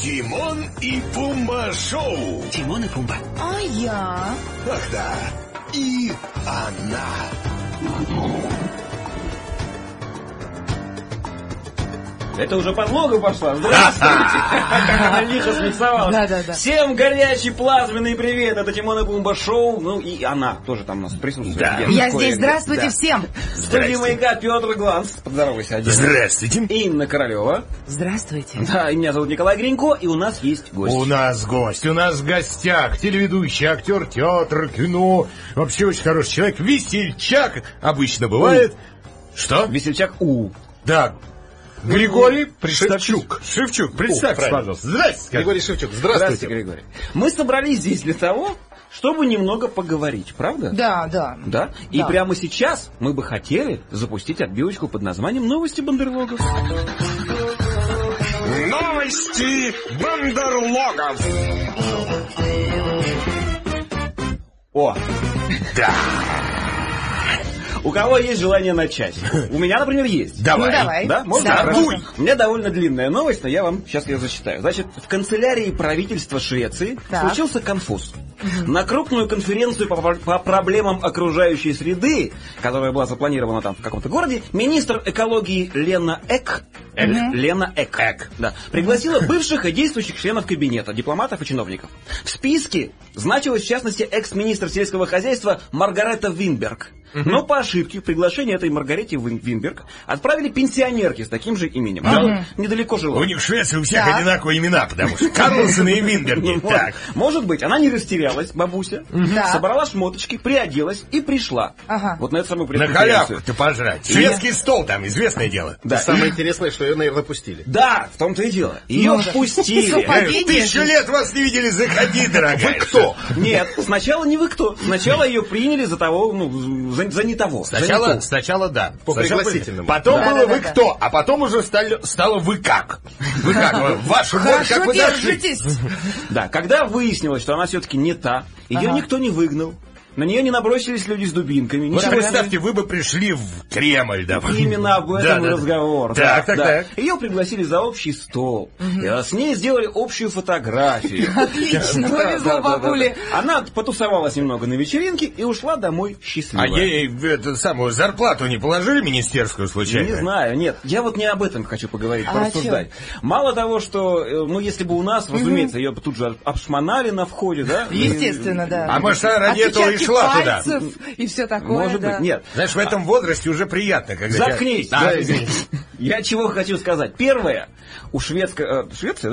Тимон и Пумба шоу. Тимон и Пумба. А я? Ах да, и она. Это уже подлога пошла. Здравствуйте. Как она лихо смиксовалась. Да. Всем горячий плазменный привет. Это Тимон и Пумба шоу. Ну и она тоже там у нас присутствует. Да. Я здесь. Здравствуйте всем. В студии Маяка Петр Гланс. Поздоровайся отдельно. Здравствуйте. Инна Королева. Здравствуйте. Да, и меня зовут Николай Гринько. И у нас есть гость. У нас гость, у нас в гостях телеведущий, актер театра, кино. Вообще очень хороший человек. Весельчак обычно бывает. Что? Весельчак У. Да. Григорий Шевчук. Шевчук, представьтесь, пожалуйста. Здрасте. Григорий Шевчук, Здравствуйте, Григорий. Мы собрались здесь для того, чтобы немного поговорить, правда? Да. Да? И прямо сейчас мы бы хотели запустить отбивочку под названием «Новости бандерлогов». Новости бандерлогов. О! Да. У кого есть желание начать? У меня, например, есть. Давай. Ну, давай. Да? Можно? Да. Хорошо. Дуй. У меня довольно длинная новость, но я вам сейчас ее зачитаю. Значит, в канцелярии правительства Швеции случился конфуз. На крупную конференцию по проблемам окружающей среды, которая была запланирована там в каком-то городе, министр экологии Лена Эк да, пригласила бывших и действующих членов кабинета, дипломатов и чиновников. В списке значилась, в частности, экс-министр сельского хозяйства Маргарета Винберг. Но по ошибке в приглашение этой Маргарете Винберг отправили пенсионерки с таким же именем. Она недалеко жила. У них в Швеции у всех одинаковые имена, потому что Карлсон и Винберги. Так. Может быть, она не растерялась, бабуся, собрала шмоточки, приоделась и пришла. Вот на эту самую На пресс-конференцию. халявку-то пожрать. Шведский стол там, известное дело. Да. Самое интересное, что ее, наверное, пустили. Да, в том-то и дело. Ее впустили. Совпадение. 1000 лет вас не видели, заходи, дорогая. Вы кто? Нет, сначала не вы кто. Сначала ее приняли за того, за не того. Сначала да. По Сначала пригласительному. Потом Да, было да, вы да. кто, а потом уже стало вы как. Вы как? Ваш ход, как Хорошо вы дошли. держитесь. Да, когда выяснилось, что она все-таки не та, ее никто не выгнал. На нее не набросились люди с дубинками. Вот ничего. представьте, вы бы пришли в Кремль, да? Именно об этом Да. разговор. Так. Ее пригласили за общий стол. С ней сделали общую фотографию. Отлично, повезло бабуле. Она потусовалась немного на вечеринке и ушла домой А счастливая. ей эту самую зарплату не положили министерскую случайно? Не знаю, нет. Я вот не об этом хочу поговорить, А порассуждать. Мало того, что, если бы у нас, разумеется, ее бы тут же обшмонали на входе, да? Естественно, да. А может, она ради этого и Отпечатки шла туда? пальцев и все такое. Может быть, нет. Знаешь, в этом возрасте уже приятно, когда... Заткнись! Да, Да, я чего хочу сказать. Первое, у шведской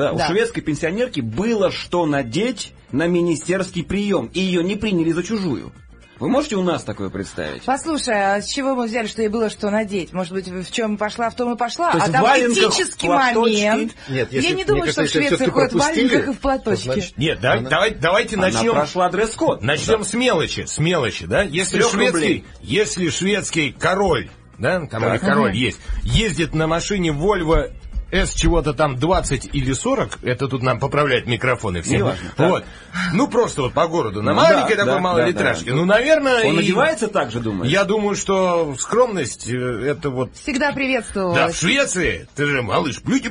пенсионерки было что надеть на министерский прием, и ее не приняли за чужую. Вы можете у нас такое представить? Послушай, а с чего мы взяли, что ей было что надеть? Может быть, в чем пошла, в том и пошла? То есть А там в валенках, этический платочки? момент. Нет, Я если, не думаю, мне что в кажется, если Швеции всё-таки ходят в пропустили, валенках и в то платочке. значит, Нет, давайте Она начнем... прошла дресс-код. Начнем с мелочи, да? Если 3 рублей. шведский король, да, там или король есть, ездит на машине Volvo S чего-то там 20 или 40, это тут нам поправляют микрофоны все. Неважно, Вот. Ну, просто вот по городу, на маленькой такой малолитражке. Ну, наверное... Он и- одевается так же, думаешь? Я думаю, что скромность, это вот... Всегда Да, в приветствовалась. Швеции, ты же, малыш, блюди.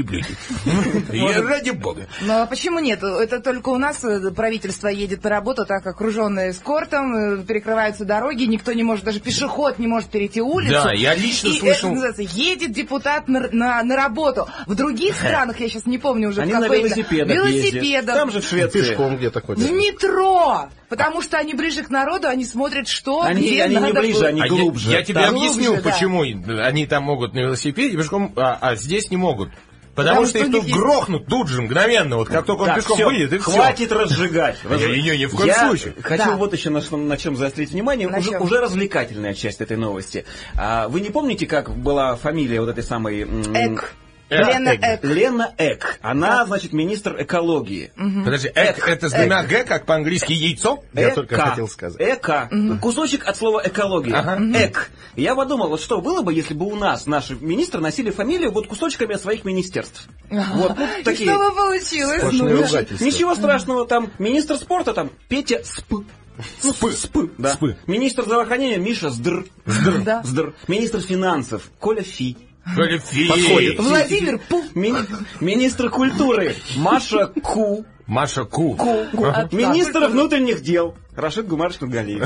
И ради бога. Но почему нет? Это только у нас правительство едет на работу так окруженное эскортом, перекрываются дороги, никто не может, даже пешеход не может перейти улицу. Да, я лично И слышал... это называется, едет депутат на работу. В других странах, я сейчас не помню уже, Они в на какой именно. велосипедах ездят. Там же в Швеции. пешком где такой. В метро! Потому что они ближе к народу, они смотрят, что Они где не надо ближе, было. они глубже. Я тебе Там объясню, глубже, да. почему они там могут на велосипеде пешком, а здесь не могут. Потому что у их них тут есть- грохнут тут же, мгновенно. Вот как только он Так, пешком всё, выйдет, и все. хватит разжигать. Не, в коем Я случае. хочу Да. вот еще на чем заострить внимание. На чем? Уже развлекательная часть этой новости. Вы не помните, как была фамилия вот этой самой... Эк. Лена Эк. Лена Эк. Она, значит, министр экологии. Подожди, это с двумя Г, как по-английски яйцо? Я только хотел сказать. Эка. Кусочек от слова экология. Эк. Я подумал, вот что было бы, если бы у нас наши министры носили фамилию вот кусочками от своих министерств. Вот И такие. что бы получилось? Сплошные Ну, ругательства. Ничего страшного, там министр спорта, там Петя Сп. Ну, Спы. Да. Спы. Министр здравоохранения Миша Здр. Да. Здр. Министр финансов Коля Фи. Подходит. Владимир Пу. Министр культуры Маша Ку. Маша Ку. Министр внутренних дел Рашид Гумарович Нургалиев.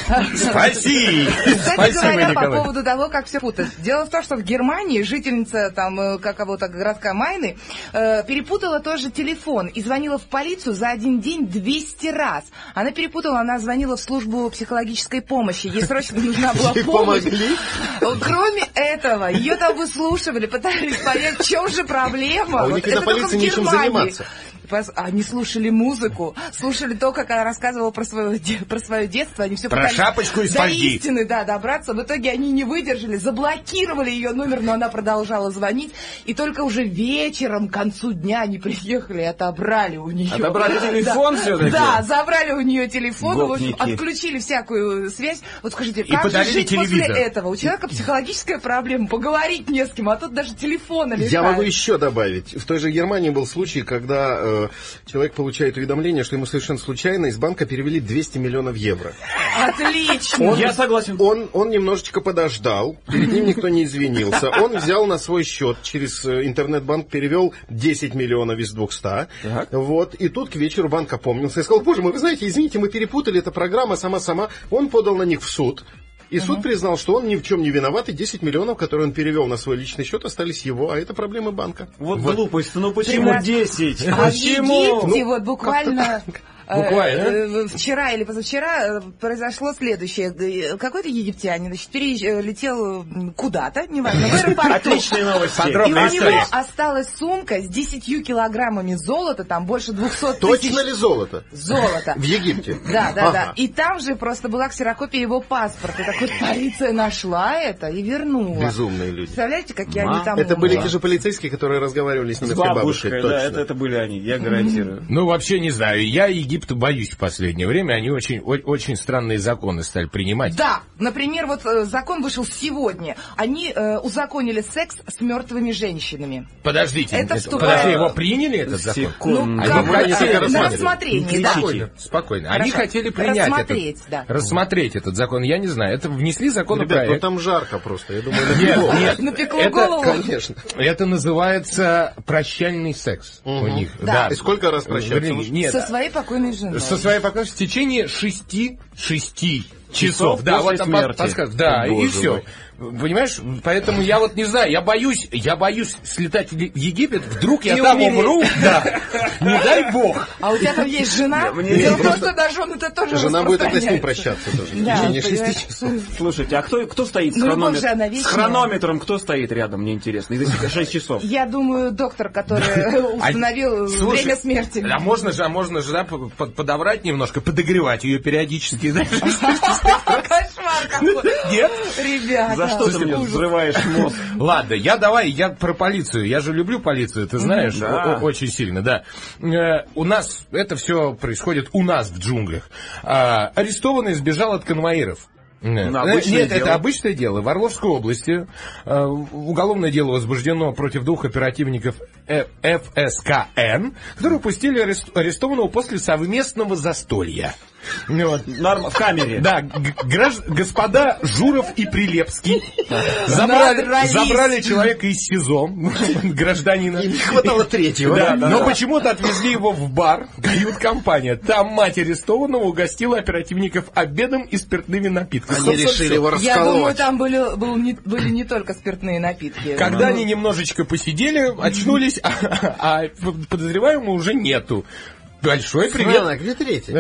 Спасибо. Кстати говоря, по Николай. поводу того, как все путать. Дело в том, что в Германии жительница там какого-то городка Майны перепутала тоже телефон и звонила в полицию за один день 200 раз. Она перепутала, она звонила в службу психологической помощи. Ей срочно нужна была помощь. Кроме этого, ее там выслушивали, пытались понять, в чем же проблема. А у них на полиции нечем заниматься. Они слушали музыку, слушали то, как она рассказывала про свое детство. Они все Про пытались шапочку из до фольги. истины, да, добраться. В итоге они не выдержали, заблокировали ее номер, но она продолжала звонить. И только уже вечером, к концу дня, они приехали и отобрали у нее. Отобрали телефон все-таки? Да, забрали у нее телефон, в общем, Гопники. отключили всякую связь. Вот скажите, И как же подарили жить после телевизор. этого? У человека психологическая проблема, поговорить не с кем, а тут даже телефона лишают. Я могу еще добавить. В той же Германии был случай, когда человек получает уведомление, что ему совершенно случайно из банка перевели 200 миллионов евро. Отлично. Я согласен. Он немножечко подождал, перед ним никто не извинился. Он взял на свой счет, через интернет-банк перевел 10 миллионов из 200. Так. Вот, и тут к вечеру банк опомнился и сказал: боже мой, вы знаете, извините, мы перепутали, эта программа сама-сама. Он подал на них в суд. И суд признал, что он ни в чем не виноват, и 10 миллионов, которые он перевел на свой личный счет, остались его, а это проблемы банка. Вот глупость, ну почему 10? А в Почему? Египте вот буквально... Буквально. Вчера или позавчера произошло следующее. Какой-то египтянин, значит, перелетел куда-то, неважно, в аэропорту. Отличные новости. И у Подробная него история. осталась сумка с 10 килограммами золота, там больше 200 тысяч Точно ли золото? золота. В Египте? Да. Ага. И там же просто была ксерокопия его паспорта. Так вот полиция нашла это и вернула. Безумные люди. Представляете, какие они там Это были умные. те же полицейские, которые разговаривали с С немецкой бабушкой, бабушкой. да, Точно. это были они, я гарантирую. Ну, вообще не знаю. Я Египта боюсь в последнее время. Они очень странные законы стали принимать. Да, например, вот закон вышел сегодня. Они узаконили секс с мертвыми женщинами. Подождите. Это Подожди, его приняли, этот закон? Секунду. Они как бы, хотели на рассмотрение, да. Спокойно. Хорошо. Они хотели принять Рассмотреть, да. рассмотреть этот закон. Я не знаю. Это внесли Ребят, ну законопроект. там жарко просто, я думаю, Нет. Напекло Это, голову. конечно. Это называется прощальный секс у них. Да. И сколько раз прощаться? Нет. Со своей покойной женой. Со своей покойной в течение 6 часов. Да, после вот там смерти. подсказка. Да, Боже и все. мой. Понимаешь, поэтому я вот не знаю, я боюсь слетать в Египет, вдруг я И там умереть. умру, да, не дай бог. А у тебя там есть жена? Мне Дело в том, просто- что до жен это тоже Жена будет тогда с ним распространяется. прощаться тоже. В Да, течение понимаешь? 6 часов. Слушайте, а кто стоит с Ну, любовь же, она хронометром? С вечная. хронометром кто стоит рядом, мне интересно? И за 6 часов. Я думаю, доктор, который установил Слушай, время смерти. А можно же, да, подобрать немножко, подогревать ее периодически. Да? Кошмар какой. Нет? Ребята. За что ты мне ужас. взрываешь мозг? Ладно, я про полицию. Я же люблю полицию, ты знаешь, Да. очень сильно, да. У нас это все происходит у нас в джунглях. Арестованный сбежал от конвоиров. обычное Нет, дело. это обычное дело. В Орловской области уголовное дело возбуждено против 2 оперативников ФСКН, которые упустили арестованного после совместного застолья. Вот. В камере. Да, господа Журов и Прилепский Надрались. забрали человека из СИЗО, гражданина. Им не хватало третьего. Да, но почему-то отвезли его в бар, кают-компания. Там мать арестованного угостила оперативников обедом и спиртными напитками. Они Собственно, решили всё. его Я думаю, расколоть. там были не только спиртные напитки. Когда они немножечко посидели, очнулись, а подозреваемого уже нету. Большой привет. Странно, где третий?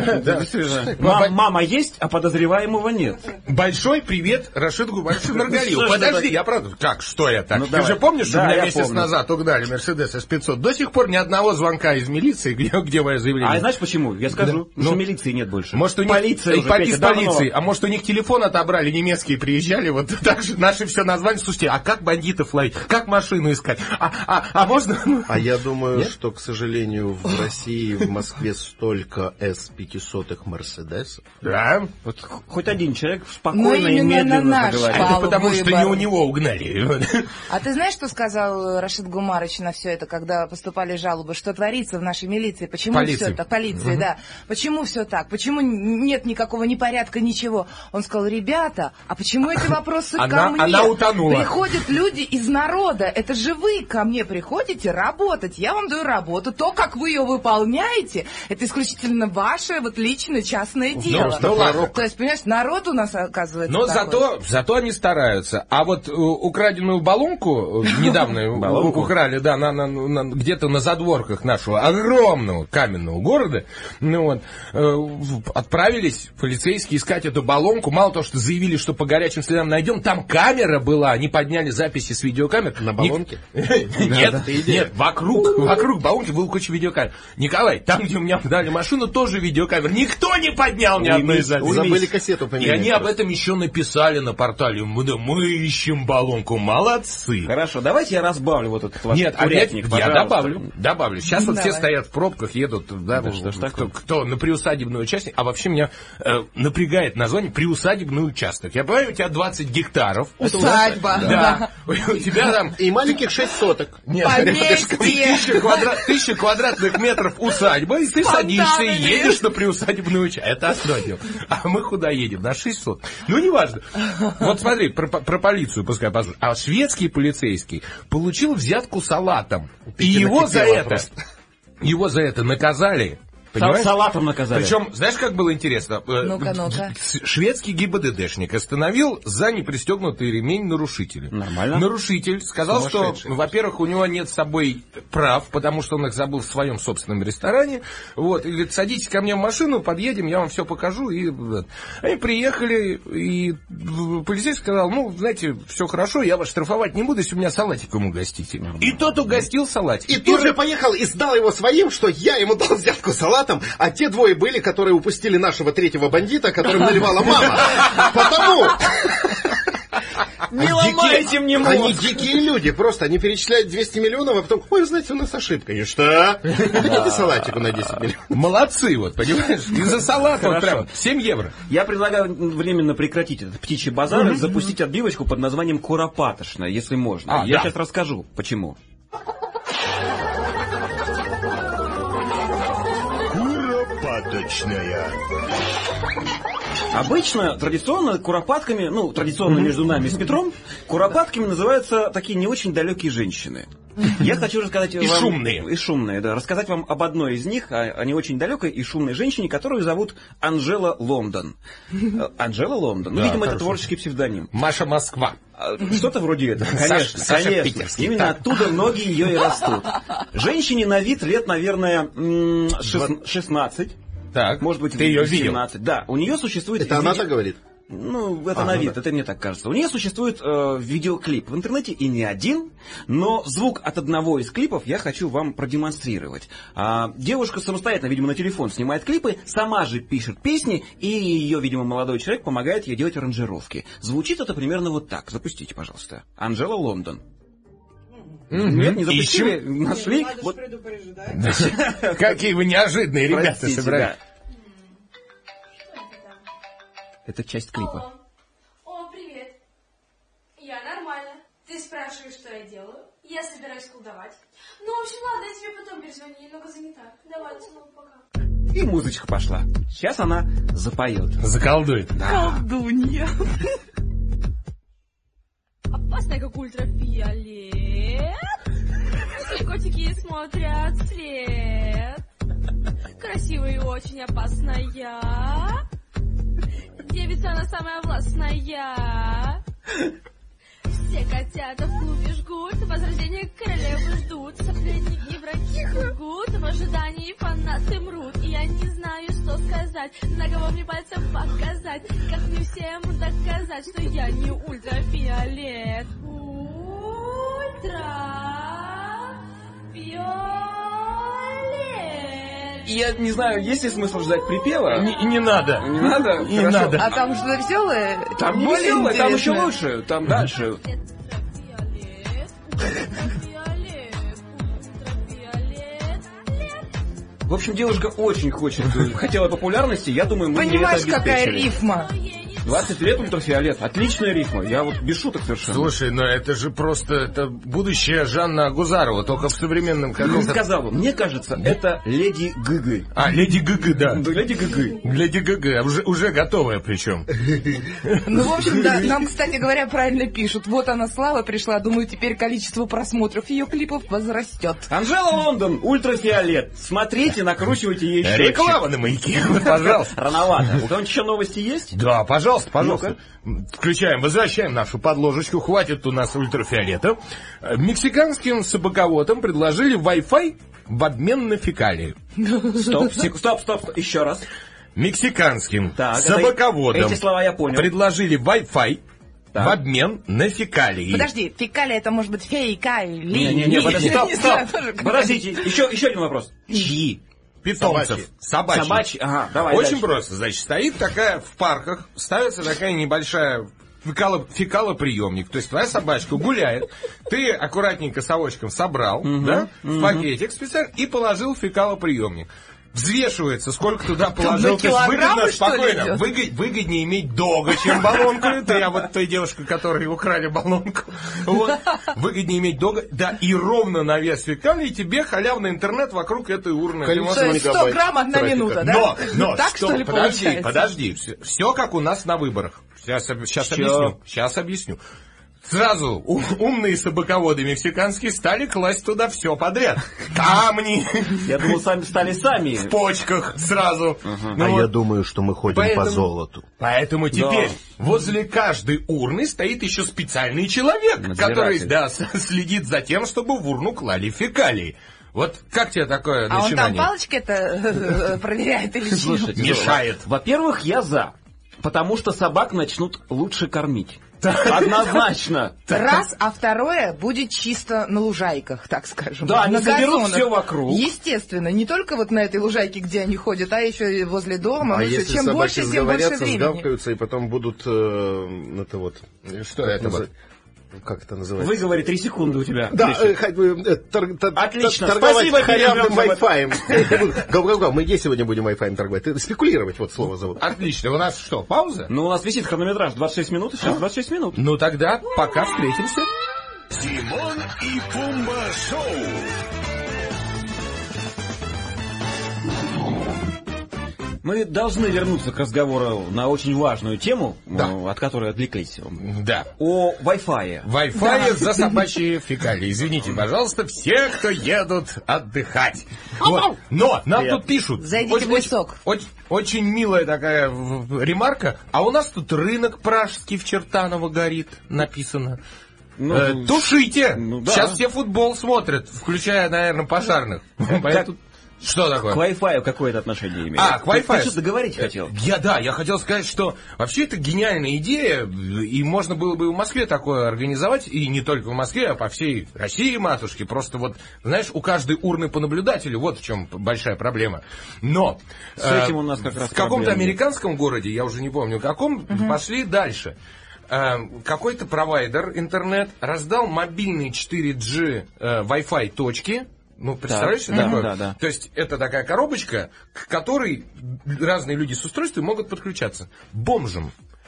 Мама есть, а подозреваемого нет. Большой привет Рашиду Гумаровичу Нургалиеву. Что ж Подожди, это я правда... Как, что я так? Ну, Ты давай. же помнишь, что Да, меня я месяц помню. назад угнали Мерседес S500? До сих пор ни одного звонка из милиции, где мое заявление. А знаешь почему? Я скажу, Да. что Ну. милиции нет больше. Может, у них полиция уже, из Петя, давно. полиции, а может, у них телефон отобрали, немецкие приезжали, вот так же наши все назвали. Слушайте, а как бандитов ловить? Как машину искать? А можно... А я думаю, что, к сожалению, в России, в Москве Москве столько С-500 Мерседесов? Да. Вот хоть один человек Ну, спокойно и именно на медленно наш поговорит. пал. Это потому, что выбор. не у него угнали. А ты знаешь, что сказал Рашид Гумарыч на все это, когда поступали жалобы? Что творится в нашей милиции? Почему Полиции. все так? Полиции, да. Почему все так? Почему нет никакого непорядка, ничего? Он сказал, ребята, а почему эти вопросы ко мне? Она утонула. Приходят люди из народа. Это же вы ко мне приходите работать. Я вам даю работу. То, как вы ее выполняете, это исключительно ваше вот личное, частное дело. Ну, ладно. То есть, понимаешь, народ у нас оказывается Но такой. зато они стараются. А вот украденную баллонку недавно украли, да, где-то на задворках нашего огромного каменного города, отправились полицейские искать эту баллонку. Мало того, что заявили, что по горячим следам найдем, там камера была, они подняли записи с видеокамер. На баллонке? Нет, вокруг баллонки было куча видеокамер. Николай, там, где у меня дали машину, тоже видеокамер. Никто не поднял ни одной записи. Забыли кассету И поменять. они об этом еще написали на портале. Мы ищем баллонку. Молодцы. Хорошо, давайте я разбавлю вот этот ваш Нет, курятник, я пожалуйста. добавлю. Сейчас вот все Давай. стоят в пробках, едут, да, Да что ж такое? кто на приусадебный участок. А вообще меня напрягает название приусадебный участок. Я понимаю, у тебя 20 гектаров. Усадьба. Да. У тебя там... И маленьких 6 соток. Нет, Поместье. 1000 квадратных метров усадьба, и ты садишься и едешь на приусадебную участок. Это одно дело. А мы куда едем? На 600. Ну, неважно. Вот смотри, про полицию пускай послушай. А шведский полицейский получил взятку салатом. И его за это наказали. Понимаешь? Салатом наказали. Причем, знаешь, как было интересно? Ну-ка. Шведский ГИБДДшник остановил за непристегнутый ремень нарушителя. Нормально. Нарушитель сказал, что, во-первых, у него нет с собой прав, потому что он их забыл в своем собственном ресторане. Вот, и говорит, садитесь ко мне в машину, подъедем, я вам все покажу. И они приехали, и полицейский сказал, ну, знаете, все хорошо, я вас штрафовать не буду, если у меня салатиком угостите. И тот угостил салатик. И тут же поехал и сдал его своим, что я ему дал взятку салатом, а те двое были, которые упустили нашего третьего бандита, которым наливала мама. Потому... Не ломайте мне мозг. Они дикие люди, просто они перечисляют 200 миллионов, а потом, ой, знаете, у нас ошибка. И что? Дайте салатику на 10 миллионов. Молодцы, вот, понимаешь? Из-за салата вот Хорошо. прям 7 евро. Я предлагаю временно прекратить этот птичий базар и запустить отбивочку под названием «Куропатошная», если можно. Я сейчас расскажу, почему. Куропаточная. Обычно, традиционно, куропатками, традиционно между нами с Петром, куропатками называются такие не очень далекие женщины. Я хочу рассказать вам... шумные. И шумные, да. Рассказать вам об одной из них, о не очень далекой и шумной женщине, которую зовут Анжела Лондон. Анжела Лондон. Да, видимо, хорошо. это творческий псевдоним. Маша Москва. Что-то вроде этого. Конечно, Саша конечно. Питерский. Именно Так. оттуда ноги ее и растут. Женщине на вид лет, наверное, 16. Так, Может быть, ты ее 17. видел? Да, у нее существует... Это она так говорит? Это на вид, это мне так кажется. У нее существует видеоклип в интернете, и не один, но звук от одного из клипов я хочу вам продемонстрировать. Девушка самостоятельно, видимо, на телефон снимает клипы, сама же пишет песни, и ее, видимо, молодой человек помогает ей делать аранжировки. Звучит это примерно вот так. Запустите, пожалуйста. Анжела Лондон. Нет, не запустили, нашли. Вот. Какие вы неожиданные ребята Простите, собрались. да. Это часть клипа. О, привет. Я нормально. Ты спрашиваешь, что я делаю? Я собираюсь колдовать. Ну, в общем, ладно, я тебе потом перезвоню, я немного занята. Давай, целую, пока. И музычка пошла. Сейчас она запоет. Заколдует. Колдунья. Опасная, как ультрафиолет. Все котики смотрят вслед. Красивая и очень опасная. Девица, она самая властная. Все котята в клубе жгут, возрождение королевы ждут. Соплетники враги кругут, в ожидании фанаты мрут. И я не знаю, что сказать, на кого мне пальцем показать. Как мне всем доказать, что я не ультрафиолет. Ультрафиолет. Я не знаю, есть ли смысл ждать припева? Не надо. Не надо? Не Хорошо. надо. А там что-то веселое? Там не Более весело, там еще интересное. лучше. Там дальше. Ультрафиолет, ультрафиолет, ультрафиолет, лет. В общем, девушка очень хотела популярности, я думаю, мы ей это Понимаешь, обеспечили. какая рифма? 20 лет ультрафиолет. Отличная рифма. Я вот без шуток совершенно. Слушай, ну это же просто это будущее Жанна Агузарова, только в современном Ну, каком-то... сказал бы, мне кажется, это Леди Гг. А, Леди Гг, да. Да, Леди Гг. Леди Гг, уже готовая причем. Ну, в общем, да, нам, кстати говоря, правильно пишут. Вот она, Слава, пришла. Думаю, теперь количество просмотров ее клипов возрастет. Анжела Лондон, ультрафиолет. Смотрите, накручивайте ей счетчик. Реклама на Маяке, пожалуйста. Рановато. У кого-нибудь еще новости есть? Да, пожалуйста. Включаем, возвращаем нашу подложечку. Хватит у нас ультрафиолета. Мексиканским собаководам предложили Wi-Fi в обмен на фекалии. Стоп. Еще раз. Мексиканским Так, собаководам эти слова я понял. предложили Wi-Fi Так. в обмен на фекалии. Подожди, фекалия это может быть фейкалия. Не, подожди, Не знаю, стоп. тоже как- Подождите, еще один вопрос. Чьи? Питомцев. Собачьих. Собачьи, ага, давай Очень дальше. просто. Значит, стоит такая в парках, ставится такая небольшая фекалоприемник. То есть твоя собачка гуляет, ты аккуратненько совочком собрал, да, в пакетик специально и положил в фекалоприемник. Взвешивается, сколько туда положил. на килограммы, что ли, спокойно. идет? Выгоднее иметь дога, чем баллонку. Это я вот той девушке, которой украли баллонку. Вот. Выгоднее иметь дога. Да, и ровно на вес фекалий тебе халявный интернет вокруг этой урны. Количество То есть 100 мегабайт грамм одна трафика. минута, да? Но Так, что ли, получается? подожди. Все как у нас на выборах. Сейчас объясню. Сразу умные собаководы мексиканские стали класть туда все подряд. Камни Я думал, стали сами. в почках сразу. Ну А вот. я думаю, что мы ходим по золоту. Поэтому теперь возле каждой урны стоит еще специальный человек, который следит за тем, чтобы в урну клали фекалии. Вот как тебе такое А он там начинание? палочки это проверяет или что? Слушайте, Мешает. Во-первых, я за. Потому что собак начнут лучше кормить. Однозначно. Раз, а второе будет чисто на лужайках, так скажем. Да, они на соберут газонах. все вокруг. Естественно, не только вот на этой лужайке, где они ходят, а еще и возле дома. А Ну, если чем собаки больше, тем больше сговорятся, времени. сгавкаются и потом будут это вот... Что это вот? Как это называется? Выговори 3 секунды у тебя. Да, Отлично. торговать Спасибо, халявным Кирилл, Wi-Fi. Гав-гав-гав, мы где сегодня будем Wi-Fi торговать? Спекулировать, вот слово зовут. Отлично. У нас что, пауза? Ну, у нас висит хронометраж 26 минут, сейчас 26 минут. Ну тогда пока встретимся. Тимон и Пумба Шоу. Мы должны вернуться к разговору на очень важную тему, от которой отвлеклись. Да. О Wi-Fi. Wi-Fi за собачьи фекалии. Извините, пожалуйста, все, кто едут отдыхать. Вот. Но нам тут пишут. Зайдите в лесок. Очень милая такая ремарка. А у нас тут рынок пражский в Чертаново горит, написано. Тушите! да. Сейчас все футбол смотрят, включая, наверное, пожарных. Поэтому... Что такое? К Wi-Fi какое-то отношение имеет? К Wi-Fi. Ты что-то договорить хотел? Я хотел сказать, что вообще это гениальная идея, и можно было бы в Москве такое организовать, и не только в Москве, а по всей России, матушке. Просто вот, знаешь, у каждой урны по наблюдателю, вот в чем большая проблема. Но с этим у нас как раз в каком-то проблема. американском городе, я уже не помню, в каком, пошли дальше. Какой-то провайдер интернет раздал мобильные 4G Wi-Fi точки. Ну, представляешь, что такое? Да. То есть, это такая коробочка, к которой разные люди с устройством могут подключаться. Бомжам,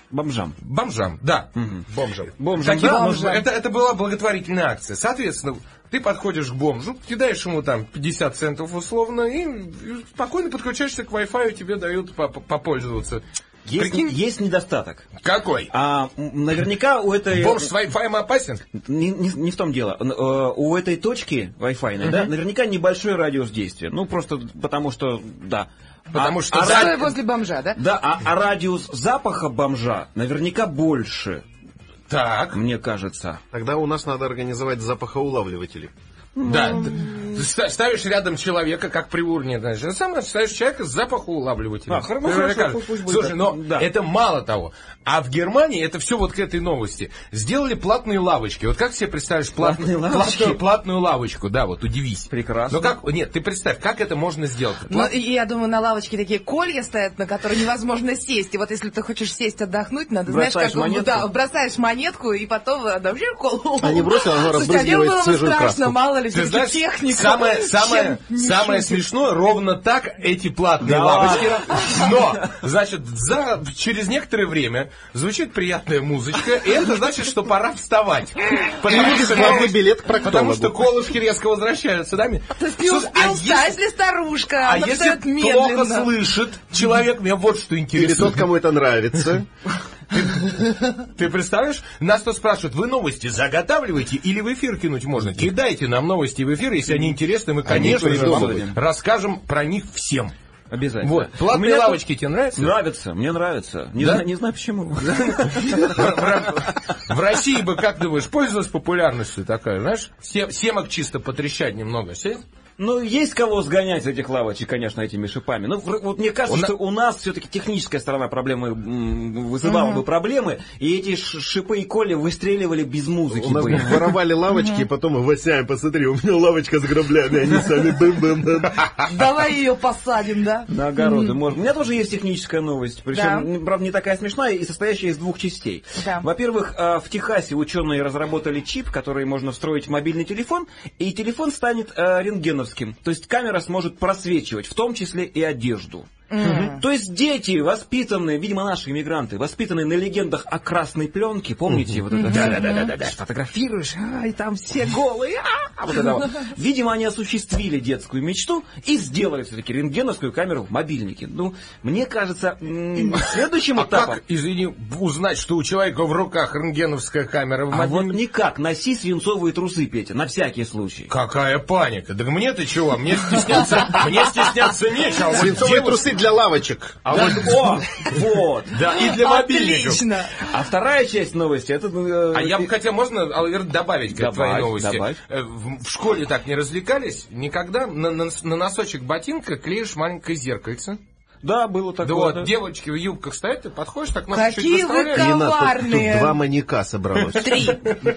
да. Бомжам, Таким да, образом, это была благотворительная акция. Соответственно, ты подходишь к бомжу, кидаешь ему там 50 центов условно, и спокойно подключаешься к Wi-Fi, тебе дают попользоваться. Есть недостаток. Какой? Наверняка у этой... Бомж с Wi-Fi опасен? Не в том дело. У этой точки Wi-Fi, да, наверняка небольшой радиус действия. Ну, просто потому что, да. Потому что... Стоя возле бомжа, да? Да, а радиус запаха бомжа наверняка больше. Так. Мне кажется. Тогда у нас надо организовать запахоулавливатели. Да, ставишь рядом человека, как при урне, знаешь, сам ставишь человека с запахоулавливателем. Хорошо, пусть будет. Слушай, но да. это мало того. А в Германии это все вот к этой новости. Сделали платные лавочки. Вот как себе представишь платную лавочку? Да, вот удивись. Прекрасно. Но как, нет, ты представь, как это можно сделать? Ну, я думаю, на лавочке такие колья стоят, на которые невозможно сесть. И вот если ты хочешь сесть отдохнуть, надо, бросаешь знаешь, как монетку. Да, бросаешь монетку, и потом вообще колу. А не бросил, она Слушайте, а мне разбрызгивает было бы свежую страшно, краску. мало ли, Ты все-таки знаешь, техника. Самое смешное, ровно так эти платные лавочки. Но, значит, через некоторое время звучит приятная музычка, и это значит, что пора вставать. Потому что колышки резко возвращаются. Да? То есть не успел встать, если старушка. А если плохо слышит человек, мне вот что интересно. Или тот, кому это нравится. Ты представляешь? Нас тут спрашивают, вы новости заготавливаете или в эфир кинуть можно? Кидайте нам новости в эфир, если они интересны, мы, конечно же, вам расскажем про них всем. Обязательно. Вот. Платные лавочки тебе нравятся? Нравится, мне нравится. Не знаю почему. В России бы, как думаешь, пользовалась популярностью такая, знаешь? Семок чисто потрещать немного, все? Ну, есть кого сгонять с этих лавочек, конечно, этими шипами. Ну, вот мне кажется, что у нас все-таки техническая сторона проблемы вызывала бы проблемы, и эти шипы и коли выстреливали без музыки. У нас воровали лавочки, и потом, Вася, посмотри, у меня лавочка с граблями, они сами бэм-бэм-бэм. Давай ее посадим, да? На огороды можно. У меня тоже есть техническая новость, причем, правда, не такая смешная и состоящая из двух частей. Во-первых, в Техасе ученые разработали чип, который можно встроить в мобильный телефон, и телефон станет рентгеновым. То есть камера сможет просвечивать, в том числе и одежду. То есть дети, воспитанные, видимо, наши иммигранты, воспитанные на легендах о красной пленке, помните, вот это, да, фотографируешь, и там все голые, вот это вот. Видимо, они осуществили детскую мечту и сделали все-таки рентгеновскую камеру в мобильнике. Ну, мне кажется, следующим этапом... Как, извини, узнать, что у человека в руках рентгеновская камера в мобильнике? А вот никак, носи свинцовые трусы, Петя, на всякий случай. Какая паника, да мне-то чего, мне стесняться нечего. Свинцовые трусы для лавочек. Вот. Да, и для мобильников. Отлично. А вторая часть новости, это... А я бы хотел, можно, Алвер, добавить к твоей новости? Добавь. В школе так не развлекались? Никогда на носочек ботинка клеишь маленькое зеркальце? Да, было такое. Да вот, да. Девочки в юбках стоят, ты подходишь, так нас Какие чуть вы коварные! Тут 2 маньяка собралось. 3.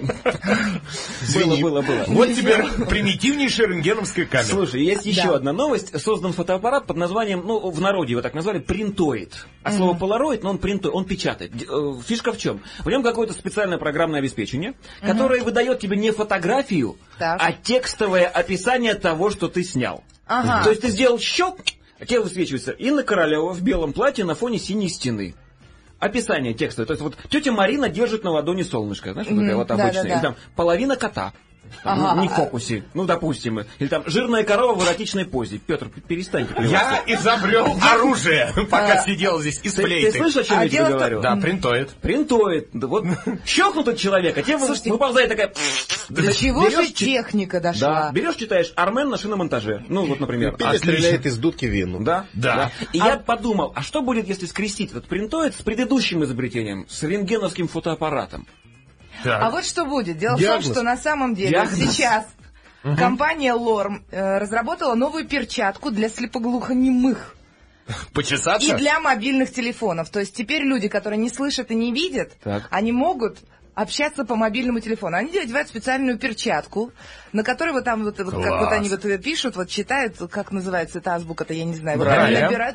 Было. Вот тебе примитивнейшая рентгеновская камера. Слушай, есть еще одна новость. Создан фотоаппарат под названием, ну, в народе его так назвали, принтоид. А слово полароид, но он принтоид, он печатает. Фишка в чем? В нем какое-то специальное программное обеспечение, которое выдает тебе не фотографию, а текстовое описание того, что ты снял. То есть ты сделал щелк, тебе высвечивается Инна Королева в белом платье на фоне синей стены. Описание текста. То есть вот тетя Марина держит на ладони солнышко. Знаешь, вот такая вот обычная. Или там половина кота. Не в фокусе. Ну, допустим. Или там жирная корова в эротичной позе. Петр, перестань. Я изобрел оружие, пока сидел здесь из флейты. Ты слышишь, о чем я тебе говорю? Да, принтоид. Принтоид. Вот щелкнут человек, а тебе выползает такая... До чего же техника дошла? Да, берешь, читаешь «Армен на шиномонтаже». Ну, вот, например. Петя стреляет из дудки в вену. Да. И я подумал, а что будет, если скрестить этот принтоид с предыдущим изобретением, с рентгеновским фотоаппаратом? Так. А вот что будет. Дело в том, что на самом деле сейчас компания Лорм разработала новую перчатку для слепоглухонемых. Почесаться? И для мобильных телефонов. То есть теперь люди, которые не слышат и не видят, они могут общаться по мобильному телефону. Они одевают специальную перчатку, на которой вот там вот как вот они вот пишут, вот читают, как называется эта азбука-то, я не знаю. Вот они набирают,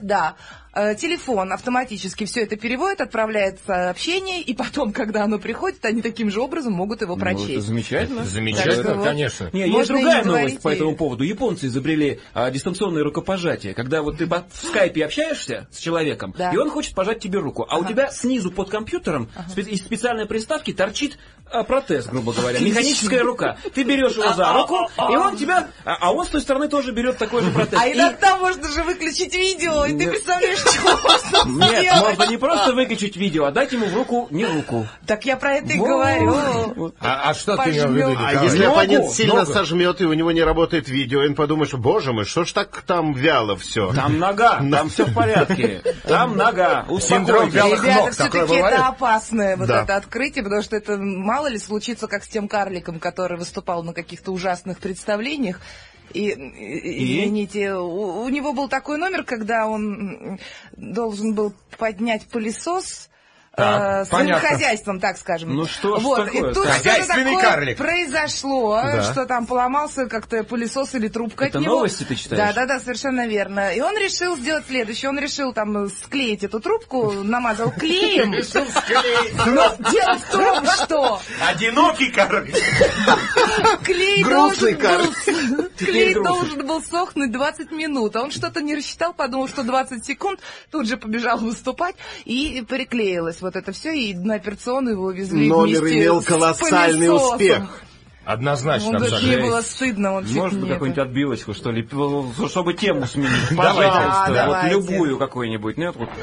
телефон автоматически все это переводит, отправляет сообщение, и потом, когда оно приходит, они таким же образом могут его прочесть. Ну, это замечательно. Замечательно, конечно. Не, есть другая новость по этому поводу. Японцы изобрели дистанционное рукопожатие, когда вот ты в скайпе общаешься с человеком, и он хочет пожать тебе руку, а у тебя снизу под компьютером из специальной приставки торчит протез, грубо говоря, механическая рука. Ты берешь его за руку, и он тебя... А он с той стороны тоже берет такой же протез. А иногда можно же выключить видео, и ты представляешь, что можно сделать. Нет, можно не просто выключить видео, а дать ему в руку не руку. Так я про это и говорю. А что ты имел в виду? А если оппонент сильно сожмет, и у него не работает видео, и он подумает, боже мой, что ж так там вяло все? Там нога, там все в порядке. Там нога. Синдром вялых ног. Ребята, все-таки это опасное вот это открытие, потому что это мало ли случится, как с тем карликом, который выступал на каких-то ужасных представлениях. И, извините, у него был такой номер, когда он должен был поднять пылесос своим хозяйством, так скажем. Ну что ж вот. такое? И тут что-то такое карлик. произошло, что там поломался как-то пылесос или трубка Это от него. новости ты читаешь? Да, совершенно верно. И он решил сделать следующее. Он решил там склеить эту трубку, намазал клеем. Но дело в том, что... Одинокий карлик. Клей Грустный должен был сохнуть 20 минут. А он что-то не рассчитал, подумал, что 20 секунд, тут же побежал выступать, и приклеилось вот это все, и на операционную его увезли Номер вместе имел с колоссальный пылесосом. успех. Однозначно. Он говорит, мне было стыдно, он чуть Может быть, не... какую-нибудь отбивочку, что ли, чтобы тему сменить. Давайте. Пожалуйста, вот Давайте. любую какую-нибудь. Нет, вот.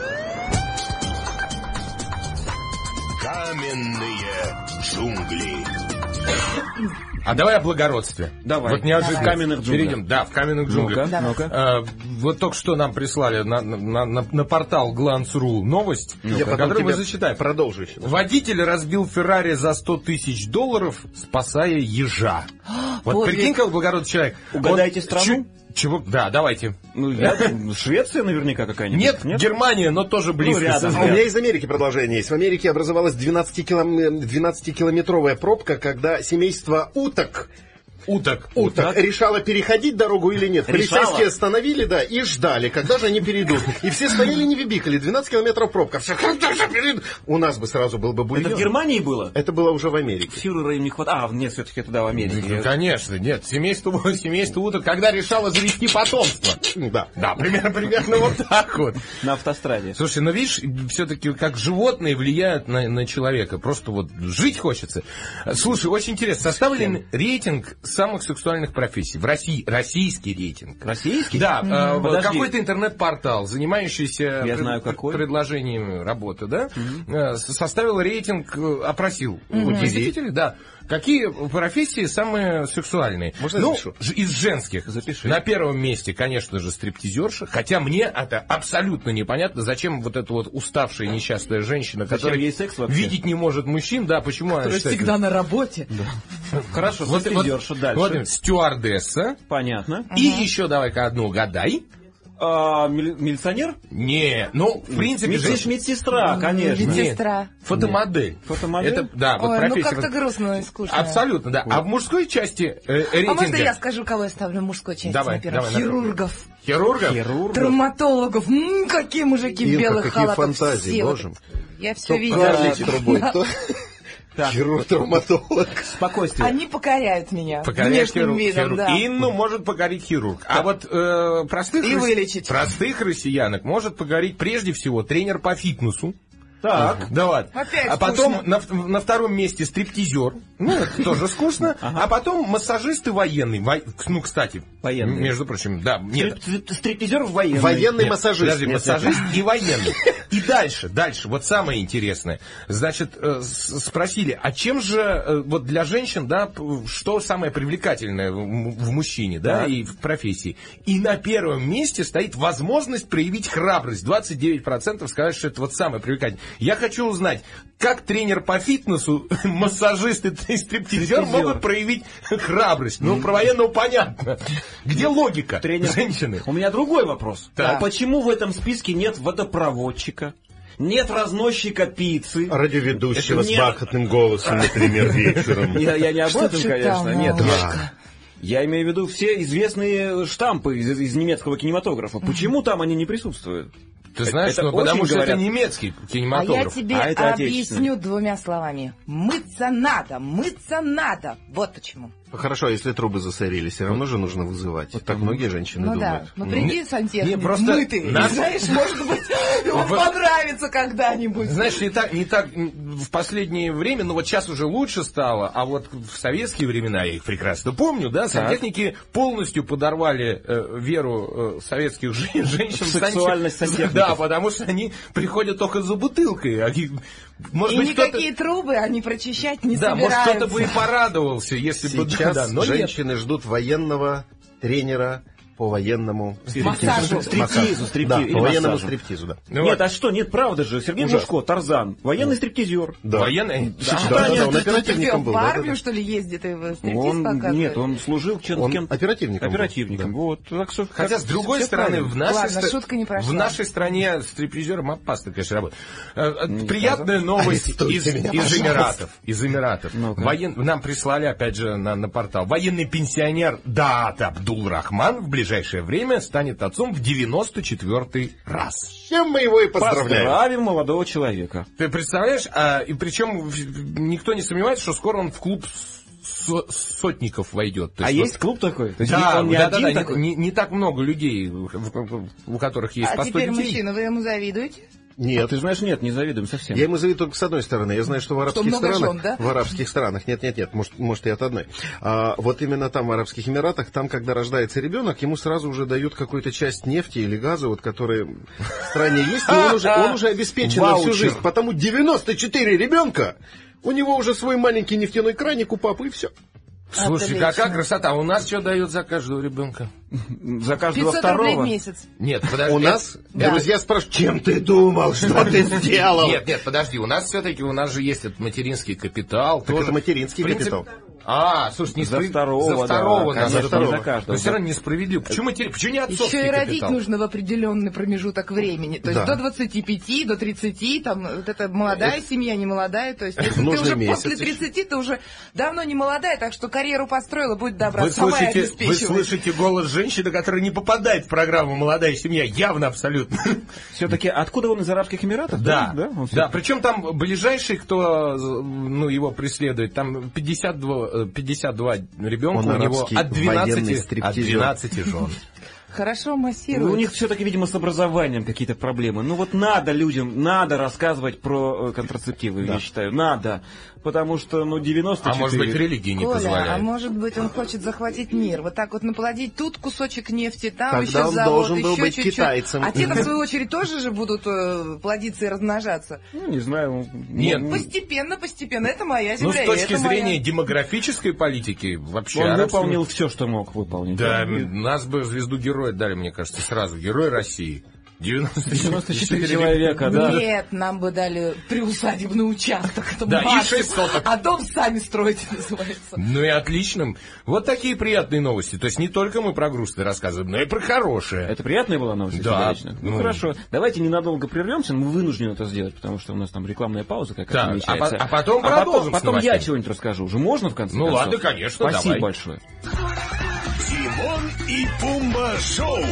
Каменные джунгли. А давай о благородстве. Давай. Вот неожиданно. В каменных джунглях. Перейдем. Да, в каменных джунглях. Ну-ка. Вот только что нам прислали на портал Glance.ru новость, которую мы зачитаем. Продолжу еще. Водитель разбил Феррари за $100 тысяч, спасая ежа. Вот прикинь, как благородный человек. Угадайте страну? Чего? Да, давайте. Ну, Швеция наверняка какая-нибудь. Нет, Германия, но тоже близко. рядом. А у меня из Америки продолжение есть. В Америке образовалась 12-километровая пробка, когда семейство уток решало переходить дорогу или нет. Полицейские остановили, и ждали, когда же они перейдут. И все стояли, не бибикали. 12 километров пробка. Все, когда же перейдут? У нас бы сразу был бы бульон. Это в Германии было? Это было уже в Америке. Фюрера им не хватало. Нет, все-таки туда в Америке. Ну, конечно, нет. Семейство уток, когда решало завести потомство. Да, примерно вот так вот. На автостраде. Слушай, ну видишь, все-таки как животные влияют на человека. Просто вот жить хочется. Слушай, очень интересно. Составлен рейтинг самых сексуальных профессий. В России российский рейтинг. Российский? Да, Подожди. какой-то интернет-портал, занимающийся предложением работы, составил рейтинг, опросил посетителей, какие профессии самые сексуальные. Можно я запишу? Из женских. Запиши. На первом месте, конечно же, стриптизерша, хотя мне это абсолютно непонятно, зачем вот эта вот уставшая несчастная женщина, которая ей секс вообще? видеть не может мужчин, почему она считает... всегда на работе. Хорошо, стриптизерша дальше. Вот, стюардесса. Понятно. И еще давай-ка одну угадай. Милиционер? Не, в принципе... Медсестра, конечно. Медсестра. Фотомодель. Фотомодель? Это, вот Ой, профессия. как-то грустно и скучно. Абсолютно, да. А в мужской части рейтинга... А можно я скажу, кого я ставлю в мужской части на первом? Хирургов. Хирургов? Травматологов. Какие мужики в белых какие халатах. фантазии, все боже. Я все видела. Трубой, хирург-травматолог. Спокойствие. Они покоряют меня. Покоряет внешним видом, да. Инну может покорить хирург. А вот простых россиянок может покорить прежде всего тренер по фитнесу. Так. Давай. Опять а потом на втором месте стриптизер. Это тоже скучно. А потом массажисты военный. Кстати. Военный. Между прочим, да. Нет. Стриптизер военный. Военный массажист. Подожди, массажист и военный. И дальше, вот самое интересное. Значит, спросили, а чем же вот для женщин, что самое привлекательное в мужчине, и в профессии? И на первом месте стоит возможность проявить храбрость. 29% сказали, что это вот самое привлекательное. Я хочу узнать, как тренер по фитнесу, массажист и стриптизер могут проявить храбрость. Про военного понятно. Где логика женщины? У меня другой вопрос. Так. А почему в этом списке нет водопроводчика? Нет разносчика пиццы. Радиоведущего с бархатным голосом, например, вечером. Я не об этом, конечно. Нет. Да. Я имею в виду все известные штампы из немецкого кинематографа. Почему там они не присутствуют? Ты знаешь, Это потому что говорят. это немецкий А я кинематограф. тебе это объясню двумя словами. Мыться надо. Вот почему. Хорошо, а если трубы засорились, все равно же нужно вызывать. Так многие женщины думают. Приди сантехник, просто мытый. Знаешь, может быть, он понравится когда-нибудь. Знаешь, не так в последнее время, но вот сейчас уже лучше стало, а вот в советские времена, я их прекрасно помню, сантехники полностью подорвали веру советских женщин. Сексуальность сантехников. Да, потому что они приходят только за бутылкой. Может быть, никакие трубы они прочищать не собираются. Может, кто-то бы и порадовался, если бы... Сейчас женщины ждут военного тренера по военному Массажу. Стриптизу. Да, Или по военному массажу. стриптизу, да. Нет, а что? Нет, правда же. Сергей Глушко, Тарзан. Военный стриптизер. Да. Военный? Да, он оперативником был. В армию, что ли, ездит и в стриптиз показывает? Нет, он служил Он оперативником. Оперативником. Вот. Так что, Хотя, с другой стороны, в шутка не прошла. в нашей стране стриптизером опасно, конечно, работать. Приятная новость из Эмиратов. Из Эмиратов. Нам прислали, опять же, на портал. Военный пенсионер Даат Абдул-Рахман в ближайшее время станет отцом в 94-й раз. Чем мы его и поздравляем. Поздравим молодого человека. Ты представляешь? И причем никто не сомневается, что скоро он в клуб сотников войдет. То есть есть клуб такой? То есть да, он не один да, такой? не так много людей, у которых есть по 100 теперь, детей. мужчина, вы ему завидуете? Нет. Ты знаешь, нет, не завидуем совсем. Я ему завидую только с одной стороны. Я знаю, что в арабских много странах... жен, да? В арабских странах. Нет, может и от одной. Вот именно там, в Арабских Эмиратах, там, когда рождается ребенок, ему сразу уже дают какую-то часть нефти или газа, вот, которые в стране есть, и он уже обеспечен на всю жизнь. Потому 94 ребенка, у него уже свой маленький нефтяной краник у папы, и все. Слушай, какая красота. У нас что дают за каждого ребенка? За каждого 500 рублей второго? в месяц. Нет, подожди. У нас друзья спрашивают, чем ты думал, что ты сделал? Нет, подожди. У нас все-таки, у нас же есть этот материнский капитал. Так это материнский капитал. Слушай, не За второго, за второго да, надо. конечно, не за Но каждого. все равно несправедливо. Почему не отцовский Еще и родить капитал? нужно в определенный промежуток времени. То есть Да. до 25, до 30, там, вот это молодая семья, не молодая. То есть если ты нужный уже месяц после еще. 30, ты уже давно не молодая, так что карьеру построила, будь добра, Вы сама и вы обеспечивай. слышите голос женщины, которая не попадает в программу «Молодая семья». Явно, абсолютно. Все-таки откуда он из Арабских Эмиратов? Да, Он да. Причем там ближайший, кто его преследует, там 52 ребенка Он у него арабский от военный 12 жен. Хорошо Ну, массирует. у них все-таки, видимо, с образованием какие-то проблемы. Ну вот надо людям, надо рассказывать про контрацептивы, я считаю, надо. Потому что, 94... А может быть, религия не Коля, позволяет. а может быть, он хочет захватить мир. Вот так вот наплодить тут кусочек нефти, там Тогда еще он завод, должен был еще быть чуть-чуть. китайцем. А те, в свою очередь, тоже же будут плодиться и размножаться. Ну, не знаю. Нет. Постепенно. Это моя Ну, земля. с точки это зрения моя. демографической политики, вообще... Он арабским- выполнил все, что мог выполнить. Да, нас бы звезду героя дали, мне кажется, сразу. Герой России. 94 человека, да. Нет, нам бы дали приусадебный участок. Это Да, и максимум. 6 соток. А дом сами строите, называется. Ну и отлично. Вот такие приятные новости. То есть не только мы про грустные рассказываем, но и про хорошие. Это приятная была новость? Да. Лично? Ну, хорошо. Давайте ненадолго прервемся, мы вынуждены это сделать, потому что у нас там рекламная пауза какая-то Так, намечается. а потом продолжим с Потом я новостями. чего-нибудь расскажу. Уже можно в конце Ну концов? ладно, конечно, Спасибо давай. большое. Тимон и Пумба Шоу.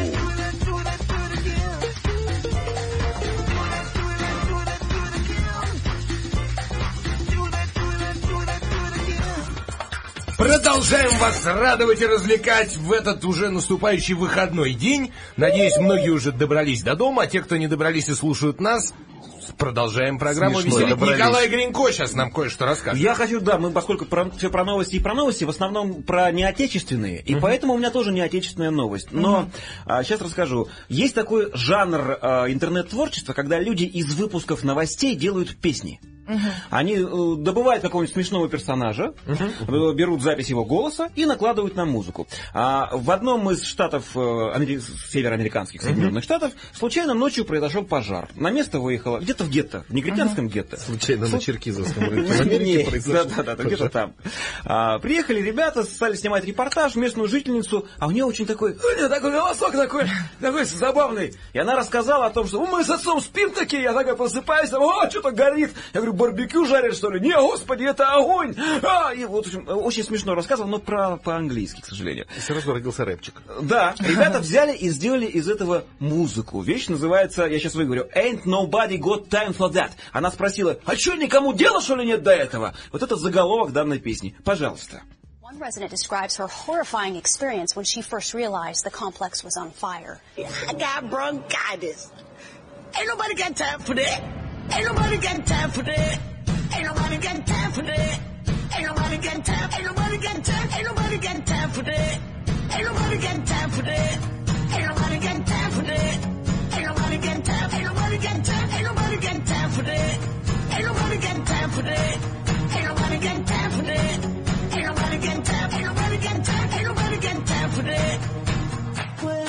Продолжаем вас радовать и развлекать в этот уже наступающий выходной день. Надеюсь, многие уже добрались до дома, а те, кто не добрались и слушают нас, продолжаем программу Смешно веселить. добрались. Николай Гринько сейчас нам кое-что расскажет. Я хочу, да, мы поскольку все про новости и про новости, в основном про неотечественные, и поэтому у меня тоже неотечественная новость. Но сейчас расскажу. Есть такой жанр интернет-творчества, когда люди из выпусков новостей делают песни. Они добывают какого-нибудь смешного персонажа, берут запись его голоса и накладывают на музыку. В одном из штатов, североамериканских Соединенных Штатов, случайно ночью произошел пожар. На место выехало, где-то в гетто, в негритянском гетто. Случайно на Черкизовском рынке в Америке произошло. Да, где-то там. Приехали ребята, стали снимать репортаж, местную жительницу, а у нее очень такой голосок такой забавный. И она рассказала о том, что мы с отцом спим такие, я такая просыпаюсь, что-то горит. Я говорю, барбекю жарят, что ли? Не, господи, это огонь! И вот, в общем, очень смешно рассказывал, но по-английски, к сожалению. И сразу родился рэпчик. Да, ребята взяли и сделали из этого музыку. Вещь называется, я сейчас выговорю, Ain't Nobody Got Time For That. Она спросила, а что, никому дела, что ли, нет до этого? Вот это заголовок данной песни. Пожалуйста. One resident describes her horrifying experience when she first realized the complex was on fire. I got bronchitis. Ain't nobody got time for that. Ain't nobody got time for that. Ain't nobody got time for that. Ain't nobody got time. Ain't nobody got time. Ain't nobody got time for that. Ain't nobody got time for that. Ain't nobody got time for that. Ain't nobody got time. Ain't nobody got time. Ain't nobody got time for that. Ain't nobody got time for that. Ain't nobody got time for that. Ain't nobody got time. Ain't nobody got time. Ain't nobody got time for that. Well,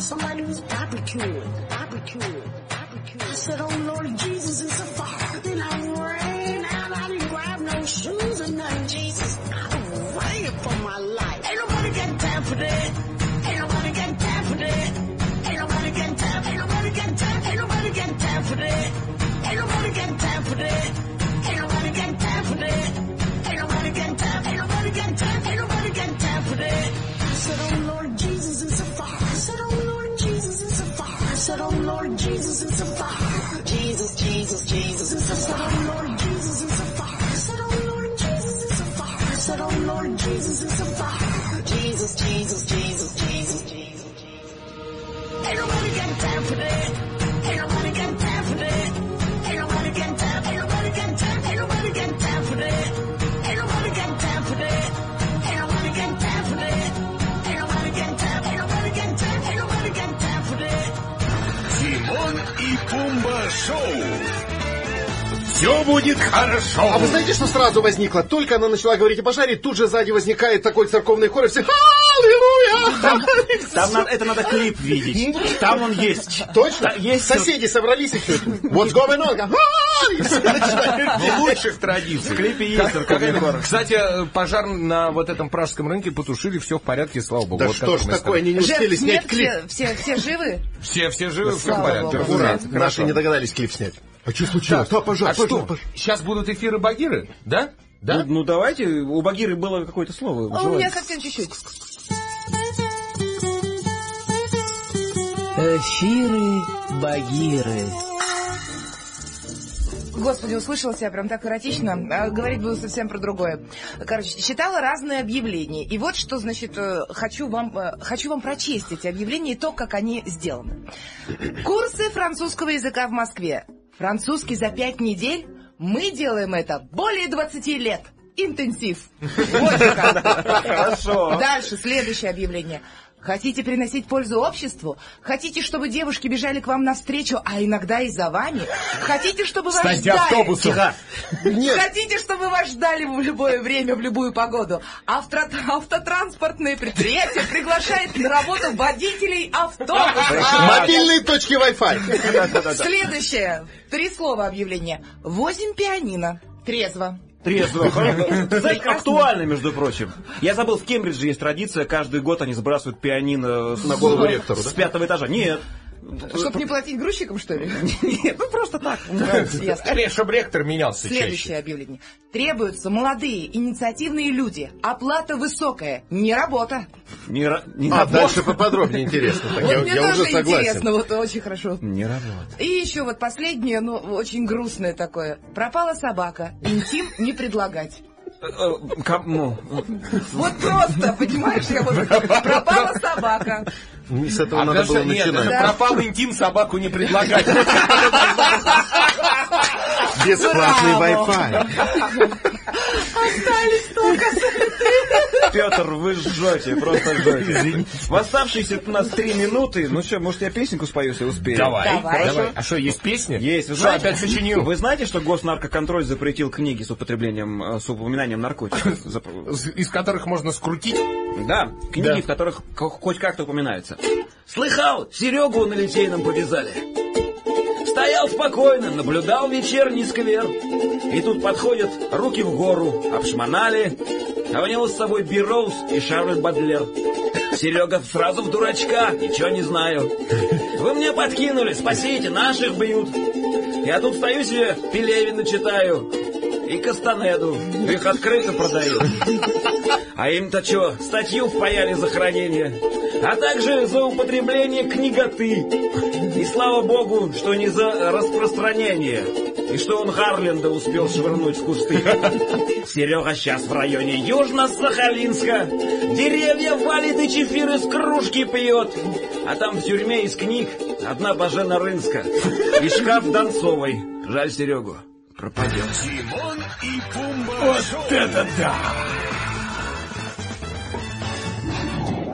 somebody was barbecuing. I said, oh Lord Jesus, it's a fire. Then I ran out, I didn't grab no shoes or nothing, Jesus. I ran for my life. Ain't nobody got time for that. Ain't nobody got time for that. Ain't nobody got time, ain't nobody got time, ain't nobody got time for that. Ain't nobody got time for that. Ain't nobody got time for that. Ain't nobody got time, ain't nobody got time, ain't nobody got time for that. I said, oh Lord Jesus, it's a fire. I said, oh Lord Jesus, it's a fire. I said, oh Lord Jesus, it's a fire. Jesus, Jesus, Jesus, it's a fire. I said, oh Lord Jesus, it's a fire. I said, oh Lord Jesus, it's a fire. I said, oh Lord Jesus, it's a fire. Jesus, Jesus, Jesus, Jesus, Jesus. Ain't nobody got time for that. Ain't nobody got time for that. Ain't nobody got time. Ain't nobody got time. Ain't nobody got time for that. Ain't nobody got time for that. Ain't nobody got time for that. Ain't nobody got time. Ain't nobody got time. Ain't nobody got time for that. Тимон и Пумба Шоу. Все будет хорошо. А вы знаете, что сразу возникло? Только она начала говорить о пожаре, тут же сзади возникает такой церковный хор, и все «Аллилуйя!» Там это надо клип видеть. Там он есть. Точно? Есть. Соседи собрались еще. What's going on? В лучших традициях. В клипе есть церковный хор. Кстати, пожар на вот этом пражском рынке потушили, все в порядке, слава богу. Да Вот что ж такое, они не успели Жертв снять нет, клип. все живы? Все живы, все в Слава порядке. богу. Ура, Хорошо. наши не догадались клип снять. А что случилось? Да, пожар, А что, пожар. сейчас будут эфиры Багиры? Да? Да? Ну давайте, у Багиры было какое-то слово. А у меня совсем чуть-чуть. Эфиры Багиры. Господи, услышала себя прям так эротично. А говорить буду совсем про другое. Короче, читала разные объявления. И вот что, значит, хочу вам прочесть эти объявления и то, как они сделаны. Курсы французского языка в Москве. Французский за 5 недель. Мы делаем это более 20 лет. Интенсив. Вот как. Хорошо. Дальше, следующее объявление. Хотите приносить пользу обществу? Хотите, чтобы девушки бежали к вам навстречу, а иногда и за вами? Хотите, чтобы вас Станьте ждали? автобусом. Нет. Хотите, чтобы вас ждали в любое время, в любую погоду? Автотранспортное предприятие приглашает на работу водителей автобусов. Мобильные точки Wi-Fi. Следующее. 3 слова объявления. 8 пианино. Трезво. Трезво. Кстати, актуально, между прочим. Я забыл, в Кембридже есть традиция, каждый год они сбрасывают пианино На голову ректору, с да? 5-го этажа. Нет. Чтобы не платить грузчикам, что ли? Нет, ну просто так. Ясно. Скорее, чтобы ректор менялся Следующее чаще. объявление. Требуются молодые, инициативные люди. Оплата высокая. Не работа. Не А работа. дальше поподробнее интересно. Так Вот я мне уже тоже согласен. интересно, вот очень хорошо. Не работа. И еще вот последнее, ну, очень грустное такое. Пропала собака. Интим не предлагать. Кому? Вот просто, понимаешь, я вот... Пропала собака. С этого надо было Нет, начинать. Да. пропал интим, собаку не предлагать. Бесплатный Браво. Wi-Fi. Остались только... Петр, вы жжете, просто жжете. В оставшиеся у нас 3 минуты. Ну что, может, я песенку спою, если успею? Давай. Давай. А что, есть песня? Есть. Вы Что, знаете, опять сочинил? Вы знаете, что Госнаркоконтроль запретил книги с упоминанием наркотиков? Из которых можно скрутить? Да, книги, в которых хоть как-то упоминаются. Слыхал, Серегу на Литейном повязали. Стоял спокойно, наблюдал вечерний сквер. И тут подходят, руки в гору, обшмонали, а у него с собой Бироуз и Шарль Бадлер. Серега сразу в дурачка, ничего не знаю. Вы мне подкинули, спасите, наших бьют. Я тут стою себе, Пелевина читаю. И Кастанеду. Их открыто продают. А им-то что, статью впаяли за хранение, а также за употребление книготы. И слава богу, что не за распространение. И что он Гарленда успел швырнуть в кусты. Серега сейчас в районе Южно-Сахалинска. Деревья валит и чефир из кружки пьет. А там в тюрьме из книг одна Божена Рынска. И шкаф Донцовой. Жаль Серегу. Пропадет. Тимон и Пумба Вот Шоу. это да!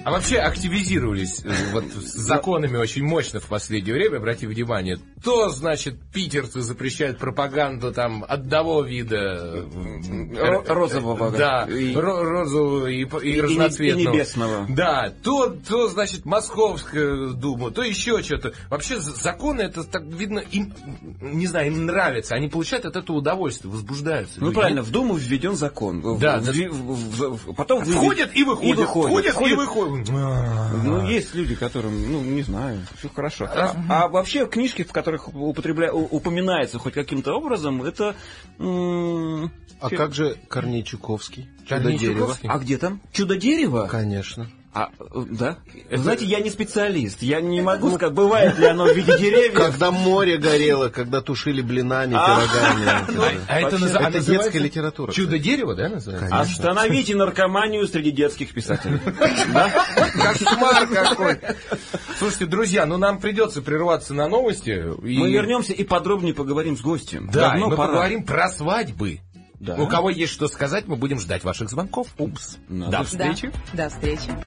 А вообще активизировались вот с законами очень мощно в последнее время, обрати внимание. То, значит, питерцы запрещают пропаганду там одного вида. Розового. Да, розового и разноцветного. И небесного. Да, то, значит, Московская дума, то еще что-то. Вообще законы, это так видно, им, не знаю, им нравится. Они получают от этого удовольствие, возбуждаются. Ну, правильно, в Думу введен закон. Да, потом входят и выходят. Входят и выходят. Ну, есть люди, которым, ну, не знаю, все хорошо. А вообще книжки, в которых упоминается хоть каким-то образом, это... А как же Корней Чуковский? Корней «Чудо-дерево». Чуковский? А где там? «Чудо-дерево»? Конечно. Да? Знаете, я не специалист. Я не могу сказать, бывает ли оно в виде деревьев. Когда море горело, когда тушили блинами, пирогами. Это детская литература. «Чудо-дерево», да, называется? Остановите наркоманию среди детских писателей. Кошмар какой. Слушайте, друзья, ну нам придется прерваться на новости. Мы вернемся и подробнее поговорим с гостем. Да, мы поговорим про свадьбы. Да. У кого есть что сказать, мы будем ждать ваших звонков. Упс. До встречи. До встречи.